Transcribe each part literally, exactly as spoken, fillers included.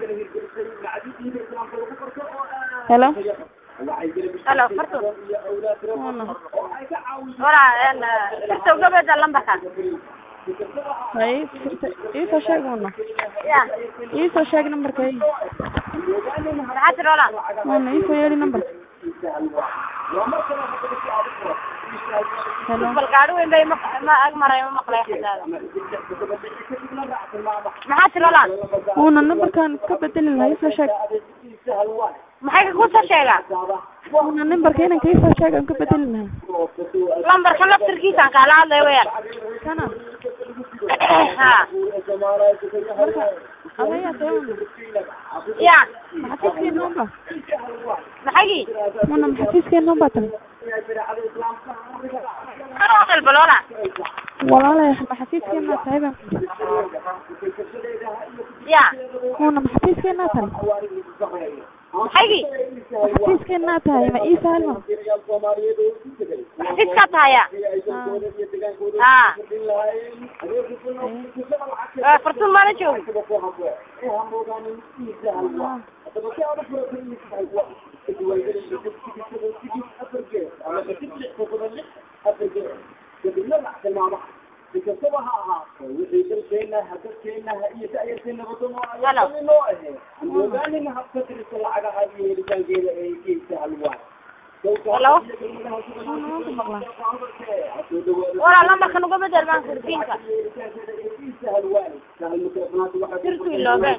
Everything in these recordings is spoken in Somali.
Hello. Hello, Fartu. Wala een soo gabadha lambarka. Hay, ii soo sheeg wana. Ya. Ii soo sheeg numberkay. Maxaa tirola? Wana ii soo yeeri number. Hello. Bal gaadhi weyn bay ma ag maray ma maqlay xadaada. Maxaa tirola? Wana numberkan ka bedelin la ii soo sheeg. Maxay ku soo sheega? Wana numberka inaan ka soo sheeg aan ka bedelin. Lambarka laftirkiisa kala hadlay weeyaan. Kana. Ha. Alaya tayo. Ya. Maxaa number? Maxay? Wana maxaa number tan? Ana balona. Walaalahay maxaa tahay? Ya. Wana maxaa tan? Maxay? Maxaa tahay ma ii saalma? Maxaa tahay? Ha. Ah, fartuun ma la joogo. Hello. Wala lambarka nuga bedel baan kurdiinka. Sirtu iloobe.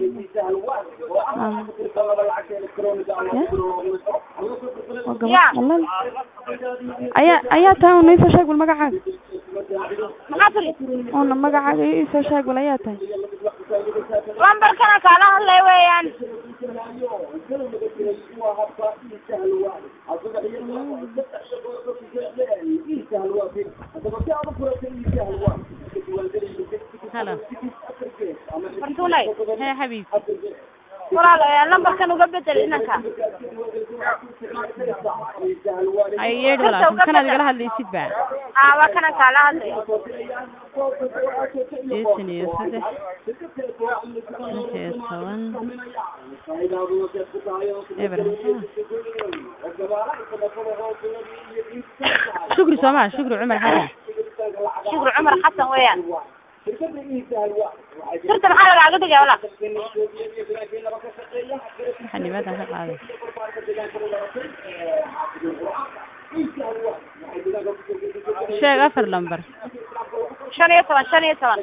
Ya. Aya aya taa inoo soo sheeg wal magacaaga. Maxaa tiri? Ona magacaaga ii soo sheeg wal aya taa. Lambarkana kala hadlay weeyaan. Hello. Fartuunay. Hey حبيبي. Walaal lambarkan uga bedel inanka. Ay yeed walaal kana digala hadlaysid baa. Ah waa kana kala hadlay. Eesniyo saddex. Inta toban. Ibrahim. Shukri Soomaa, Shukri Umar Xasan. Shukri Umar Xasan weeyaan. Sirta maxaa laga dhigay walaal? Xanibadan ka qaaday. Sheeg afar lambar. shan iyo toban shan iyo toban.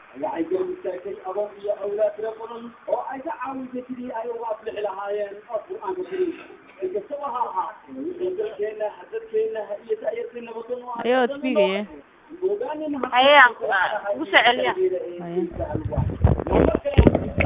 Ayo tigaya. Ayaan ku soo celiya. Ayaan.